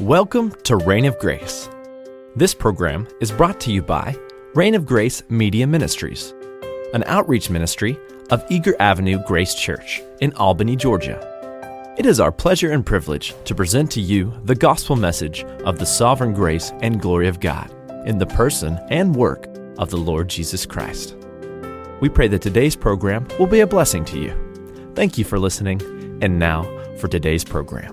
Welcome to Reign of Grace. This program is brought to you by Reign of Grace Media Ministries, an outreach ministry of Eager Avenue Grace Church in Albany, Georgia. It is our pleasure and privilege to present to you the gospel message of the sovereign grace and glory of God in the person and work of the Lord Jesus Christ. We pray that today's program will be a blessing to you. Thank you for listening, and now for today's program.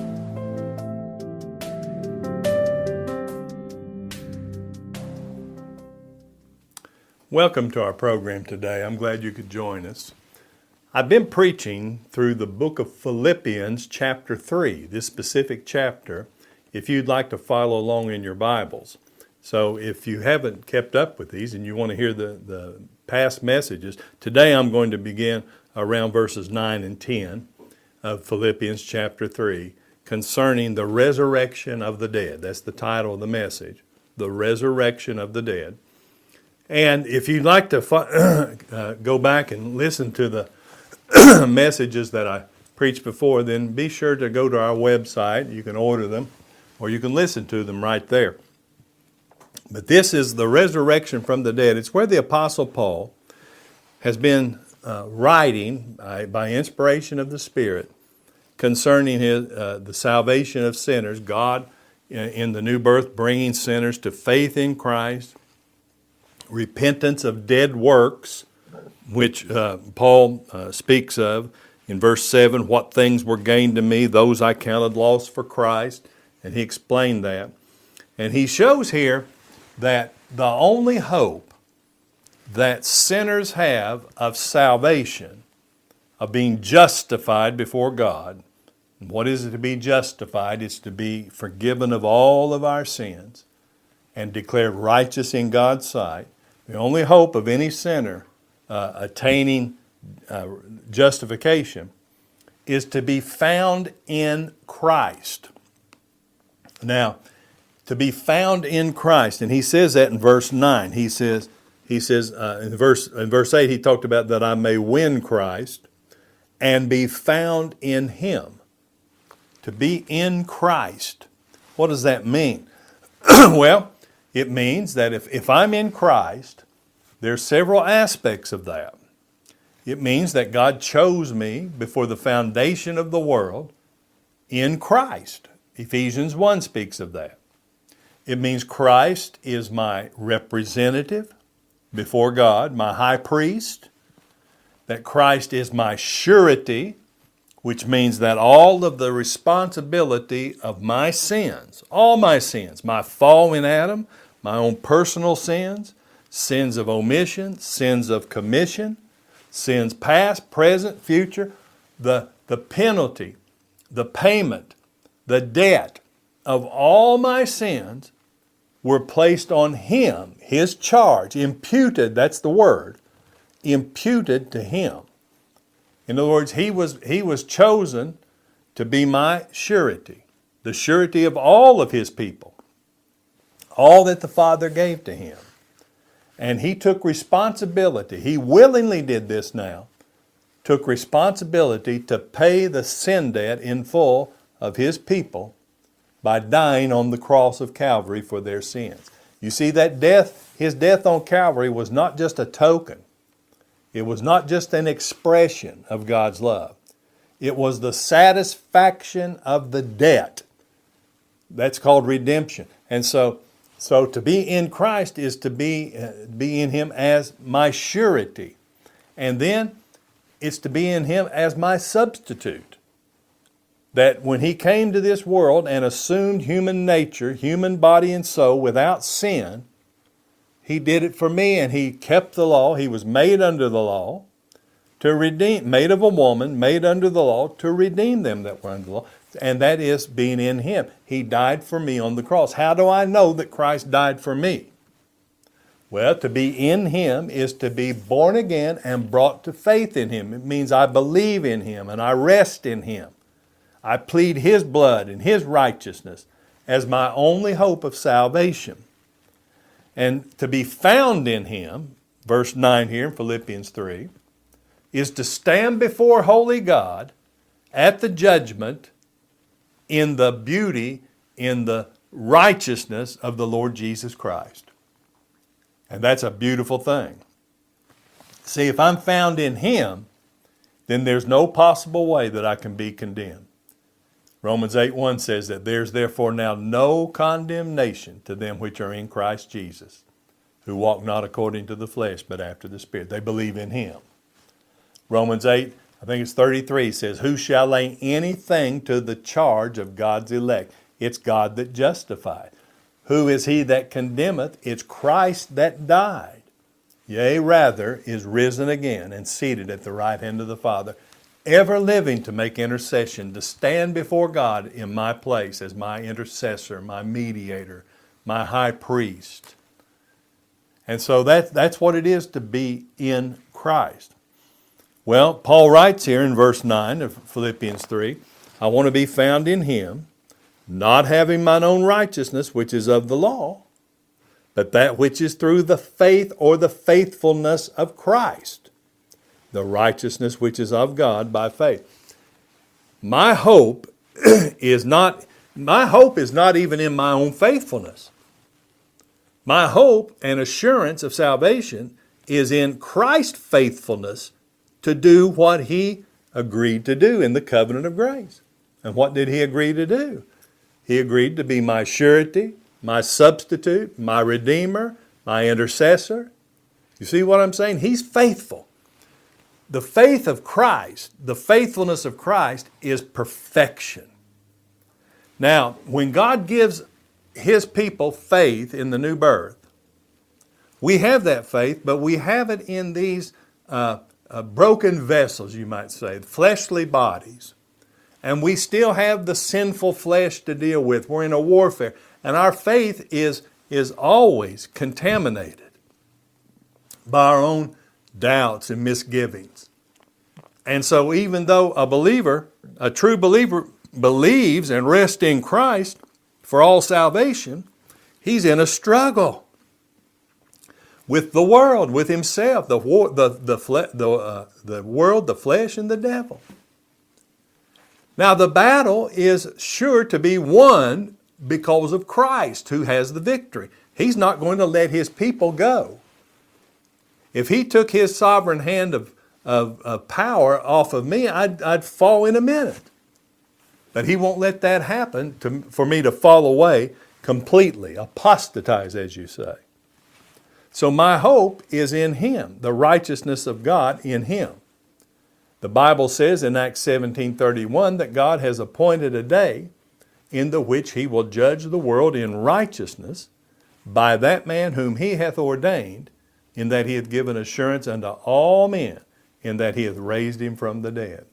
Welcome to our program today. I'm glad you could join us. I've been preaching through the book of Philippians chapter 3, this specific chapter, if you'd like to follow along in your Bibles. So if you haven't kept up with these and you want to hear the past messages, today I'm going to begin around verses 9 and 10 of Philippians chapter 3 concerning the resurrection of the dead. That's the title of the message, the resurrection of the dead. And if you'd like to go back and listen to the messages that I preached before, then be sure to go to our website. You can order them or you can listen to them right there. But this is the resurrection from the dead. It's where the Apostle Paul has been writing by inspiration of the Spirit concerning the salvation of sinners, God in the new birth bringing sinners to faith in Christ, repentance of dead works, which Paul speaks of in verse 7, what things were gained to me, those I counted loss for Christ, and he explained that. And he shows here that the only hope that sinners have of salvation, of being justified before God, and what is it to be justified? It's to be forgiven of all of our sins and declared righteous in God's sight. The only hope of any sinner attaining justification is to be found in Christ. Now, to be found in Christ, and he says that in verse 9. He says in verse 8, he talked about that I may win Christ and be found in Him. To be in Christ. What does that mean? Well, it means that if I'm in Christ, there's several aspects of that. It means that God chose me before the foundation of the world in Christ. Ephesians 1 speaks of that. It means Christ is my representative before God, my high priest, that Christ is my surety, which means that all of the responsibility of my sins, all my sins, my fall in Adam, my own personal sins, sins of omission, sins of commission, sins past, present, future, the penalty, the payment, the debt of all my sins were placed on Him, His charge, imputed, that's the word, imputed to Him. In other words, He was chosen to be my surety, the surety of all of His people, all that the Father gave to Him. And He took responsibility. He willingly did this now, took responsibility to pay the sin debt in full of His people by dying on the cross of Calvary for their sins. You see, that death, His death on Calvary was not just a token. It was not just an expression of God's love. It was the satisfaction of the debt. That's called redemption. And so to be in Christ is to be in Him as my surety. And then it's to be in Him as my substitute. That when He came to this world and assumed human nature, human body and soul without sin, He did it for me, and He kept the law. He was made under the law to redeem, made of a woman, made under the law to redeem them that were under the law. And that is being in Him. He died for me on the cross. How do I know that Christ died for me? Well, to be in Him is to be born again and brought to faith in Him. It means I believe in Him and I rest in Him. I plead His blood and His righteousness as my only hope of salvation. And to be found in Him, verse 9 here in Philippians 3, is to stand before holy God at the judgment in the beauty, in the righteousness of the Lord Jesus Christ. And that's a beautiful thing. See, if I'm found in Him, then there's no possible way that I can be condemned. Romans 8:1 says that there's therefore now no condemnation to them which are in Christ Jesus, who walk not according to the flesh, but after the Spirit. They believe in Him. Romans 8, I think it's 33, says, who shall lay anything to the charge of God's elect? It's God that justified. Who is he that condemneth? It's Christ that died. Yea, rather, is risen again and seated at the right hand of the Father, ever living to make intercession, to stand before God in my place as my intercessor, my mediator, my high priest. And so that's what it is to be in Christ. Well, Paul writes here in verse 9 of Philippians 3, I want to be found in Him, not having mine own righteousness, which is of the law, but that which is through the faith or the faithfulness of Christ, the righteousness which is of God by faith. My hope is not even in my own faithfulness. My hope and assurance of salvation is in Christ's faithfulness to do what He agreed to do in the covenant of grace. And what did He agree to do? He agreed to be my surety, my substitute, my redeemer, my intercessor. You see what I'm saying? He's faithful. The faith of Christ, the faithfulness of Christ is perfection. Now, when God gives His people faith in the new birth, we have that faith, but we have it in these broken vessels, you might say, fleshly bodies. And we still have the sinful flesh to deal with. We're in a warfare. And our faith is always contaminated by our own doubts and misgivings. And so even though a true believer, believes and rests in Christ for all salvation, he's in a struggle with the world, with himself, the world, the flesh, and the devil. Now the battle is sure to be won because of Christ, who has the victory. He's not going to let His people go. If He took His sovereign hand of power off of me, I'd fall in a minute. But He won't let that happen for me to fall away completely, apostatize, as you say. So my hope is in Him, the righteousness of God in Him. The Bible says in Acts 17:31 that God has appointed a day in the which He will judge the world in righteousness by that man whom He hath ordained, in that He hath given assurance unto all men, in that He hath raised Him from the dead.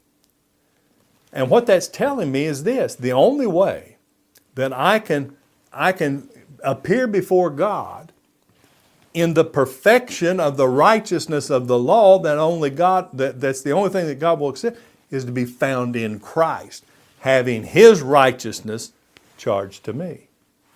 And what that's telling me is this: the only way that I can appear before God in the perfection of the righteousness of the law that's the only thing that God will accept, is to be found in Christ, having His righteousness charged to me.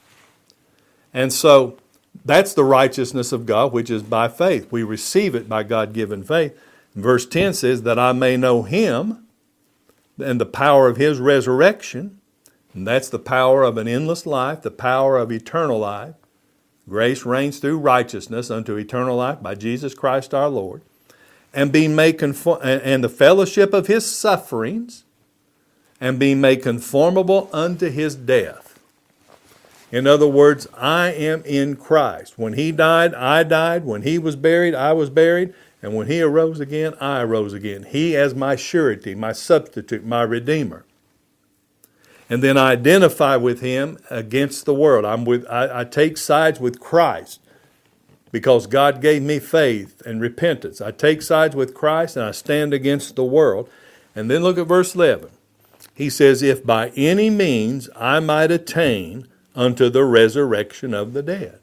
And so that's the righteousness of God, which is by faith. We receive it by God-given faith. Verse 10 says, that I may know Him and the power of His resurrection. And that's the power of an endless life, the power of eternal life. Grace reigns through righteousness unto eternal life by Jesus Christ our Lord. And being made and the fellowship of His sufferings, and being made conformable unto His death. In other words, I am in Christ. When He died, I died. When He was buried, I was buried. And when He arose again, I arose again. He as my surety, my substitute, my redeemer. And then I identify with Him against the world. I take sides with Christ because God gave me faith and repentance. I take sides with Christ and I stand against the world. And then look at verse 11. He says, if by any means I might attain unto the resurrection of the dead.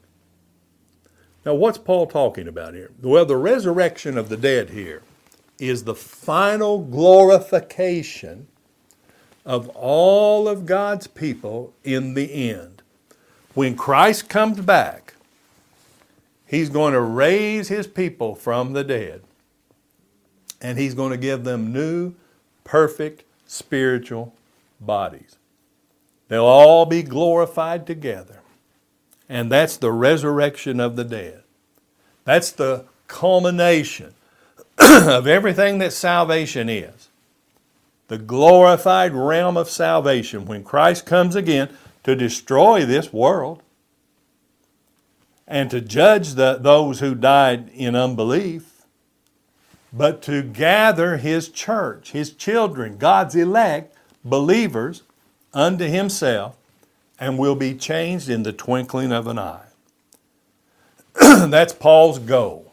Now what's Paul talking about here? Well, the resurrection of the dead here is the final glorification of all of God's people in the end. When Christ comes back, He's going to raise His people from the dead. And He's going to give them new, perfect, spiritual bodies. They'll all be glorified together. And that's the resurrection of the dead. That's the culmination of everything that salvation is. The glorified realm of salvation when Christ comes again to destroy this world and to judge those who died in unbelief, but to gather His church, His children, God's elect, believers, unto Himself, and will be changed in the twinkling of an eye. That's Paul's goal.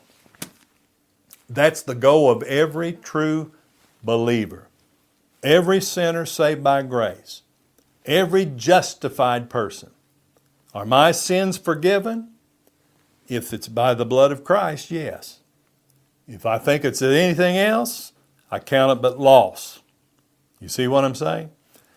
That's the goal of every true believer. Every sinner saved by grace. Every justified person. Are my sins forgiven? If it's by the blood of Christ, yes. If I think it's anything else, I count it but loss. You see what I'm saying?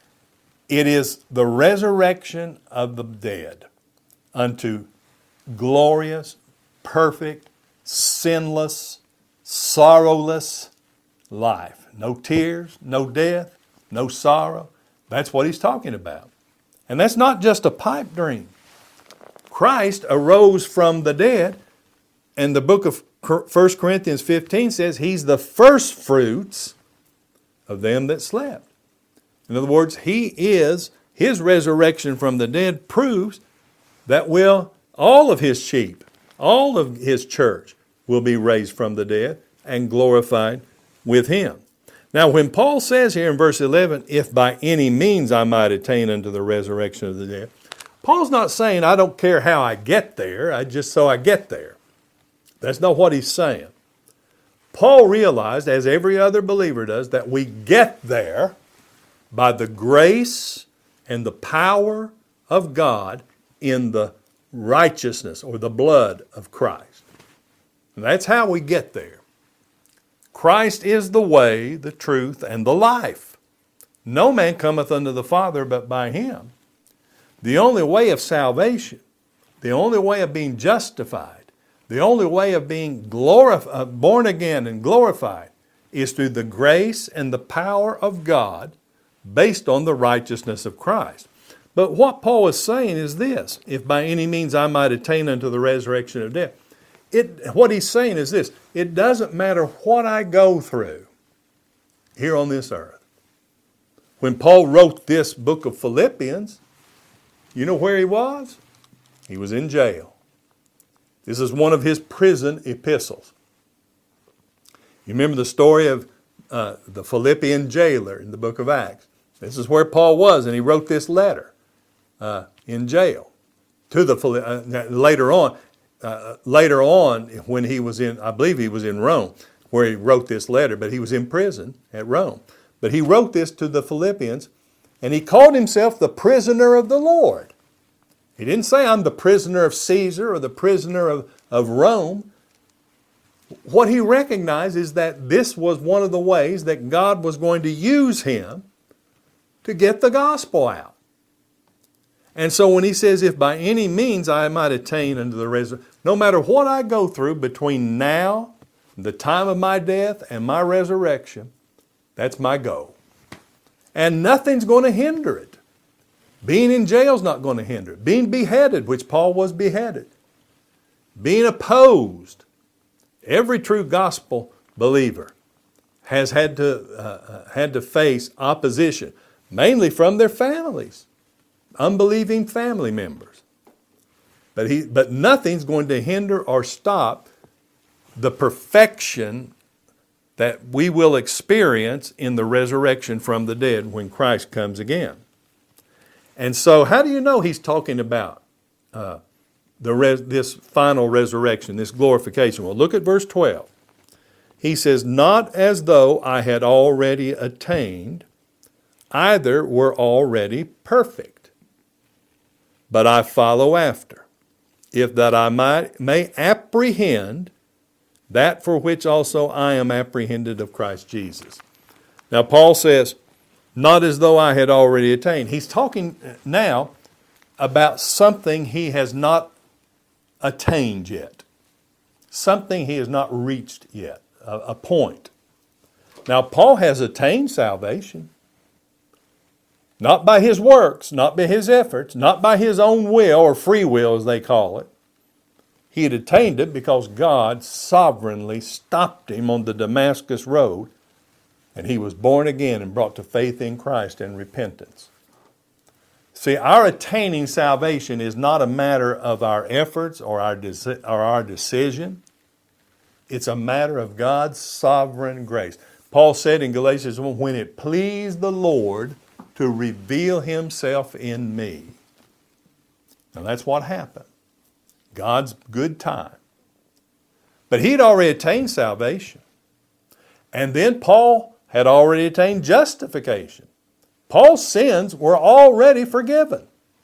It is the resurrection of the dead unto glorious, perfect, sinless, sorrowless life. No tears, no death, no sorrow. That's what he's talking about. And that's not just a pipe dream. Christ arose from the dead, and the book of 1 Corinthians 15 says He's the first fruits of them that slept. In other words, His resurrection from the dead proves that all of His sheep, all of His church will be raised from the dead and glorified with Him. Now, when Paul says here in verse 11, if by any means I might attain unto the resurrection of the dead, Paul's not saying I don't care how I get there, I get there. That's not what he's saying. Paul realized, as every other believer does, that we get there by the grace and the power of God in the righteousness or the blood of Christ. And that's how we get there. Christ is the way, the truth, and the life. No man cometh unto the Father but by Him. The only way of salvation, the only way of being justified, the only way of being born again and glorified is through the grace and the power of God based on the righteousness of Christ. But what Paul is saying is this, if by any means I might attain unto the resurrection of death. What he's saying is this, it doesn't matter what I go through here on this earth. When Paul wrote this book of Philippians, you know where he was? He was in jail. This is one of his prison epistles. You remember the story of the Philippian jailer in the book of Acts. This is where Paul was, and he wrote this letter in jail to the later on when he was in, I believe he was in Rome, where he wrote this letter, but he was in prison at Rome. But he wrote this to the Philippians, and he called himself the prisoner of the Lord. He didn't say, I'm the prisoner of Caesar or the prisoner of Rome. What he recognized is that this was one of the ways that God was going to use him to get the gospel out. And so when he says, if by any means I might attain unto the resurrection, no matter what I go through between now, the time of my death, and my resurrection, that's my goal. And nothing's going to hinder it. Being in jail is not going to hinder it. Being beheaded, which Paul was beheaded. Being opposed. Every true gospel believer has had to face opposition, mainly from their families, unbelieving family members. But nothing's going to hinder or stop the perfection that we will experience in the resurrection from the dead when Christ comes again. And so how do you know he's talking about this final resurrection, this glorification? Well, look at verse 12. He says, not as though I had already attained, either were already perfect, but I follow after, if that I may apprehend that for which also I am apprehended of Christ Jesus. Now, Paul says, not as though I had already attained. He's talking now about something he has not attained yet, something he has not reached yet, a point. Now, Paul has attained salvation. Not by his works, not by his efforts, not by his own will or free will as they call it. He had attained it because God sovereignly stopped him on the Damascus road, and he was born again and brought to faith in Christ and repentance. See, our attaining salvation is not a matter of our efforts or our decision. It's a matter of God's sovereign grace. Paul said in Galatians 1, when it pleased the Lord to reveal himself in me. Now that's what happened. God's good time. But he'd already attained salvation. And then Paul had already attained justification. Paul's sins were already forgiven.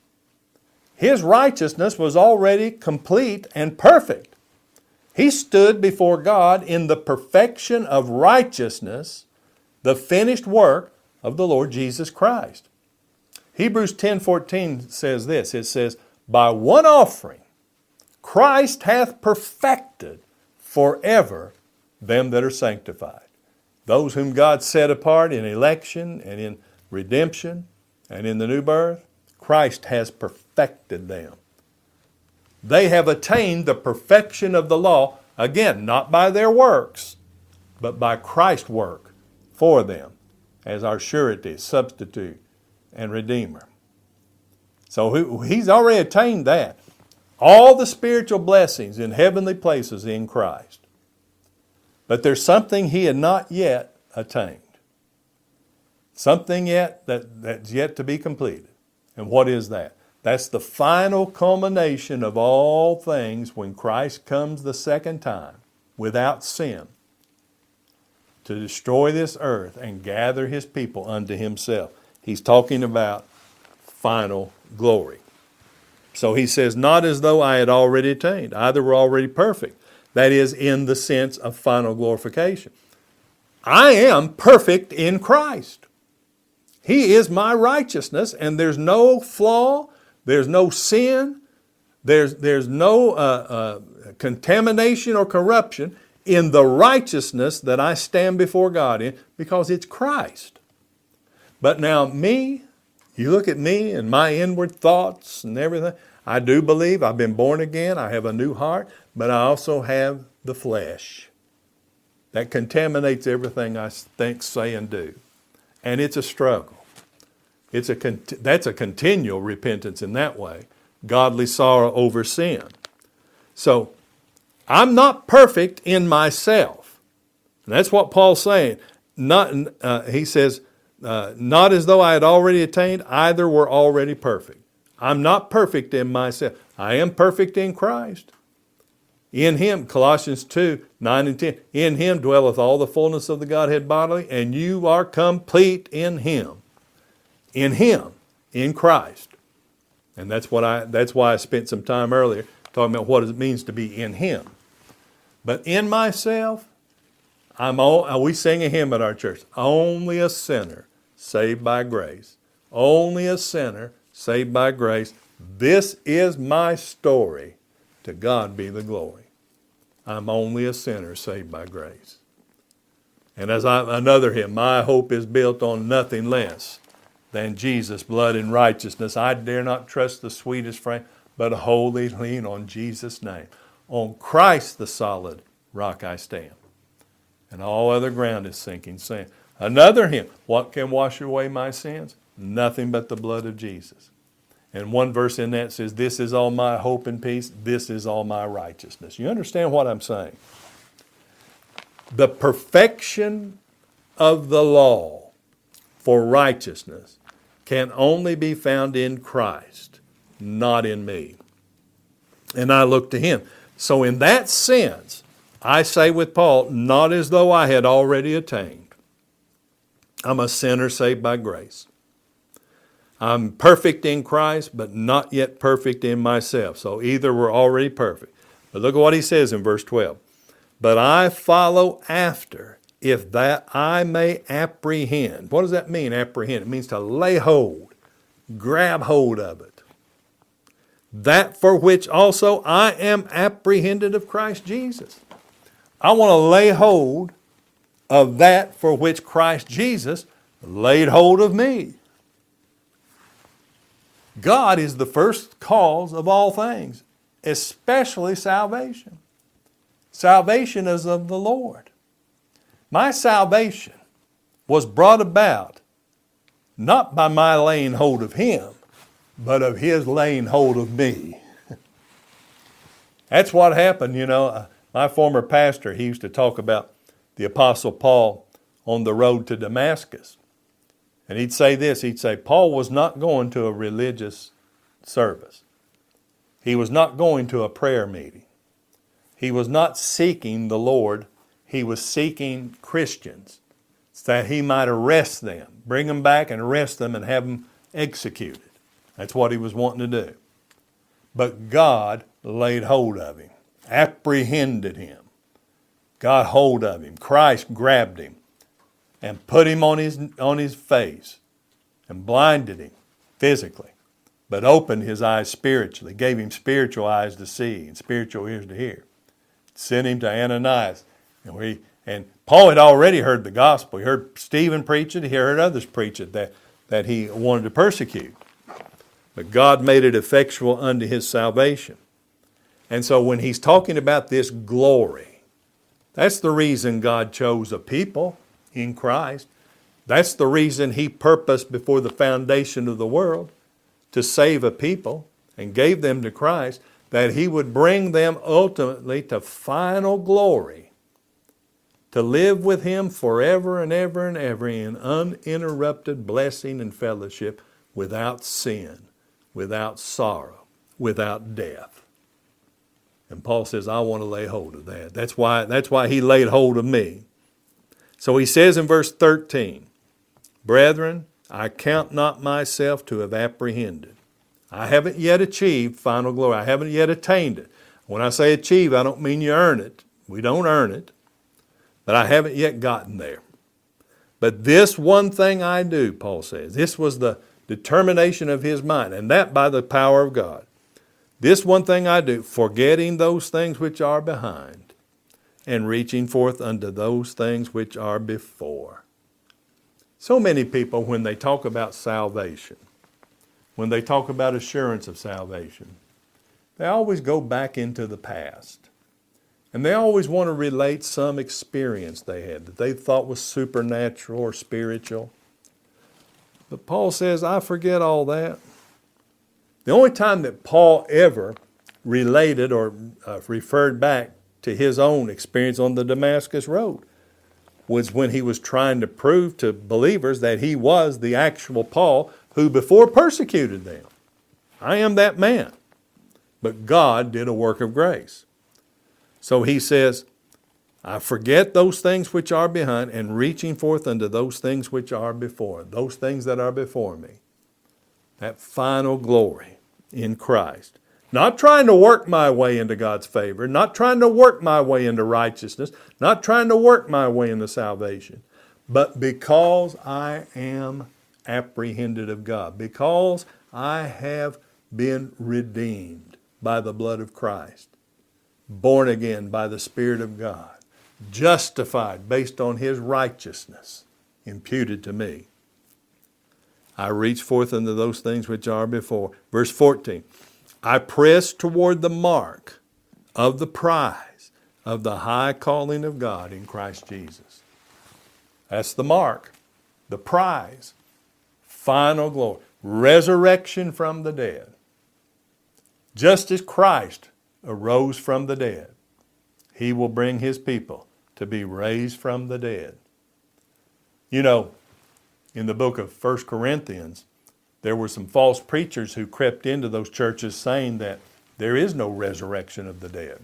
His righteousness was already complete and perfect. He stood before God in the perfection of righteousness, the finished work of the Lord Jesus Christ. Hebrews 10:14 says this. It says, by one offering, Christ hath perfected forever them that are sanctified. Those whom God set apart in election and in redemption and in the new birth, Christ has perfected them. They have attained the perfection of the law, again, not by their works, but by Christ's work for them as our surety, substitute, and redeemer. So he's already attained that. All the spiritual blessings in heavenly places in Christ. But there's something he had not yet attained. Something yet that's yet to be completed. And what is that? That's the final culmination of all things when Christ comes the second time without sin to destroy this earth and gather his people unto himself. He's talking about final glory. So he says, not as though I had already attained. Either were already perfect. That is, in the sense of final glorification. I am perfect in Christ. He is my righteousness, and there's no flaw, there's no sin, there's no contamination or corruption in the righteousness that I stand before God in, because it's Christ. But now me, you look at me and my inward thoughts and everything, I do believe I've been born again, I have a new heart, but I also have the flesh. That contaminates everything I think, say, and do. And it's a struggle. That's a continual repentance in that way. Godly sorrow over sin. So, I'm not perfect in myself. And that's what Paul's saying. He says, not as though I had already attained, either were already perfect. I'm not perfect in myself. I am perfect in Christ. In him, Colossians 2, 9 and 10, in him dwelleth all the fullness of the Godhead bodily, and you are complete in him. In him, in Christ. And that's why I spent some time earlier talking about what it means to be in him. But in myself, we sing a hymn at our church, only a sinner saved by grace. Only a sinner saved by grace. This is my story. To God be the glory. I'm only a sinner saved by grace. And another hymn, my hope is built on nothing less than Jesus' blood and righteousness. I dare not trust the sweetest frame, but wholly lean on Jesus' name. On Christ the solid rock I stand, and all other ground is sinking sand. Another hymn, what can wash away my sins? Nothing but the blood of Jesus. And one verse in that says, this is all my hope and peace, this is all my righteousness. You understand what I'm saying? The perfection of the law for righteousness can only be found in Christ, not in me. And I look to him. So in that sense, I say with Paul, not as though I had already attained. I'm a sinner saved by grace. I'm perfect in Christ, but not yet perfect in myself. So either we're already perfect. But look at what he says in verse 12. But I follow after, if that I may apprehend. What does that mean, apprehend? It means to lay hold, grab hold of it. That for which also I am apprehended of Christ Jesus. I want to lay hold of that for which Christ Jesus laid hold of me. God is the first cause of all things, especially salvation. Salvation is of the Lord. My salvation was brought about not by my laying hold of Him, but of His laying hold of me. That's what happened, My former pastor, he used to talk about the Apostle Paul on the road to Damascus. And he'd say this, Paul was not going to a religious service. He was not going to a prayer meeting. He was not seeking the Lord. He was seeking Christians so that he might arrest them, bring them back and arrest them and have them executed. That's what he was wanting to do. But God laid hold of him, apprehended him, got hold of him. Christ grabbed him and put him on his face and blinded him physically, but opened his eyes spiritually, gave him spiritual eyes to see and spiritual ears to hear. Sent him to Ananias. And Paul had already heard the gospel. He heard Stephen preach it. He heard others preach it that he wanted to persecute. But God made it effectual unto his salvation. And so when he's talking about this glory, that's the reason God chose a people in Christ. That's the reason He purposed before the foundation of the world to save a people and gave them to Christ, that He would bring them ultimately to final glory, to live with Him forever and ever and ever in uninterrupted blessing and fellowship, without sin, without sorrow, without death. And Paul says, I want to lay hold of that. That's why he laid hold of me. So he says in verse 13, Brethren, I count not myself to have apprehended. I haven't yet achieved final glory. I haven't yet attained it. When I say achieve, I don't mean you earn it. We don't earn it. But I haven't yet gotten there. But this one thing I do, Paul says. This was the determination of his mind, and that by the power of God. This one thing I do, forgetting those things which are behind, and reaching forth unto those things which are before. So many people, when they talk about salvation, when they talk about assurance of salvation, they always go back into the past. And they always want to relate some experience they had that they thought was supernatural or spiritual. But Paul says, I forget all that. The only time that Paul ever related or referred back to his own experience on the Damascus Road was when he was trying to prove to believers that he was the actual Paul who before persecuted them. I am that man. But God did a work of grace. So he says, I forget those things which are behind, and reaching forth unto those things which are before, those things that are before me. That final glory in Christ. Not trying to work my way into God's favor, not trying to work my way into righteousness, not trying to work my way into salvation, but because I am apprehended of God, because I have been redeemed by the blood of Christ, born again by the Spirit of God, justified based on His righteousness imputed to me. I reach forth unto those things which are before. Verse 14, I press toward the mark of the prize of the high calling of God in Christ Jesus. That's the mark, the prize, final glory, resurrection from the dead. Just as Christ arose from the dead, He will bring His people to be raised from the dead. You know, in the book of 1 Corinthians, there were some false preachers who crept into those churches saying that there is no resurrection of the dead.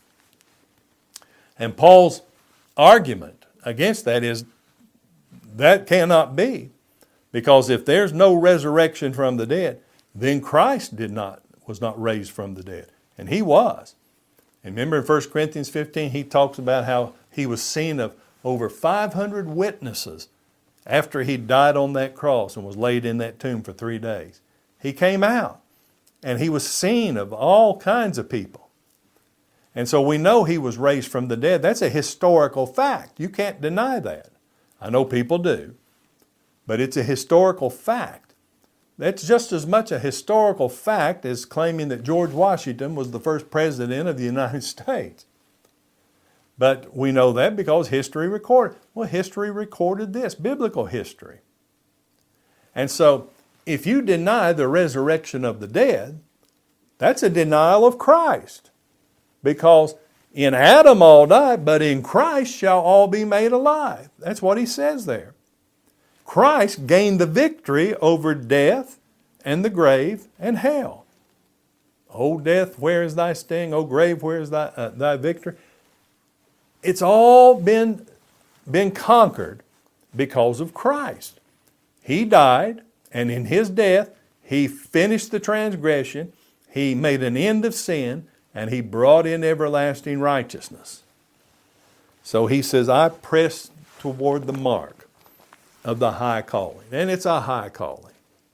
And Paul's argument against that is that cannot be, because if there's no resurrection from the dead, then Christ was not raised from the dead, and He was. And remember in 1 Corinthians 15, he talks about how He was seen of over 500 witnesses after He died on that cross and was laid in that tomb for 3 days. He came out and He was seen of all kinds of people. And so we know He was raised from the dead. That's a historical fact. You can't deny that. I know people do. But it's a historical fact That's just as much a historical fact as claiming that George Washington was the first president of the United States. But we know that because history recorded. Well, history recorded this, biblical history. And so, if you deny the resurrection of the dead, that's a denial of Christ. Because in Adam all die, but in Christ shall all be made alive. That's what he says there. Christ gained the victory over death and the grave and hell. O death, where is thy sting? O grave, where is thy victory? It's all been conquered because of Christ. He died, and in His death, He finished the transgression, He made an end of sin, and He brought in everlasting righteousness. So He says, I press toward the mark of the high calling. And it's a high calling.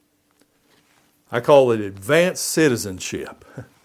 I call it advanced citizenship.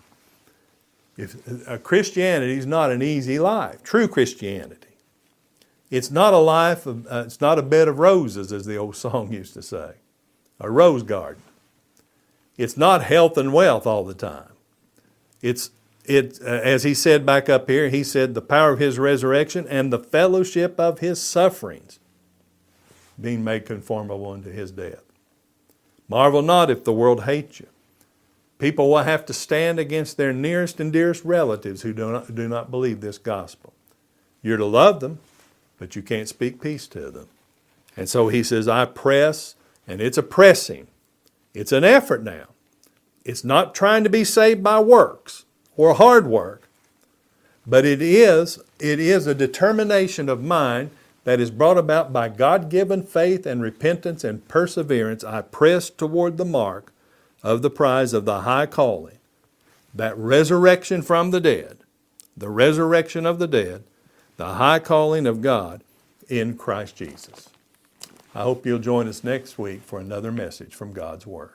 Christianity is not an easy life. True Christianity. It's not a life of, it's not a bed of roses, as the old song used to say. A rose garden. It's not health and wealth all the time. It's as he said back up here, he said the power of His resurrection and the fellowship of His sufferings, being made conformable unto His death. Marvel not if the world hates you. People will have to stand against their nearest and dearest relatives who do not believe this gospel. You're to love them, but you can't speak peace to them. And so he says, I press, and it's a pressing. It's an effort now. It's not trying to be saved by works or hard work, but it is a determination of mine that is brought about by God-given faith and repentance and perseverance. I press toward the mark of the prize of the high calling, that resurrection from the dead, the resurrection of the dead, the high calling of God in Christ Jesus. I hope you'll join us next week for another message from God's Word.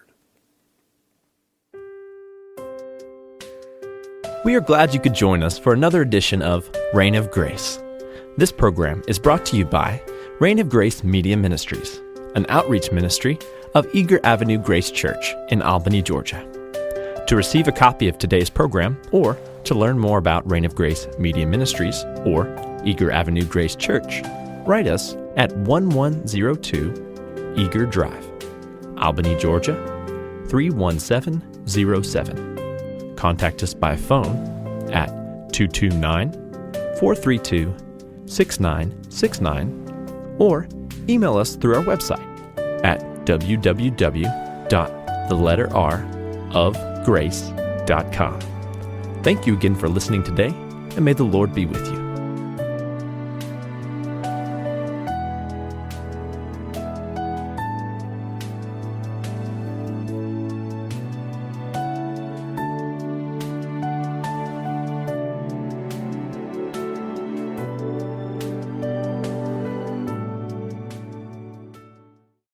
We are glad you could join us for another edition of Reign of Grace. This program is brought to you by Reign of Grace Media Ministries, an outreach ministry of Eager Avenue Grace Church in Albany, Georgia. To receive a copy of today's program or to learn more about Reign of Grace Media Ministries or Eager Avenue Grace Church, write us at 1102 Eager Drive, Albany, Georgia 31707. Contact us by phone at 229-432-6969 or email us through our website at www.theletterrofgrace.com. Thank you again for listening today, and may the Lord be with you.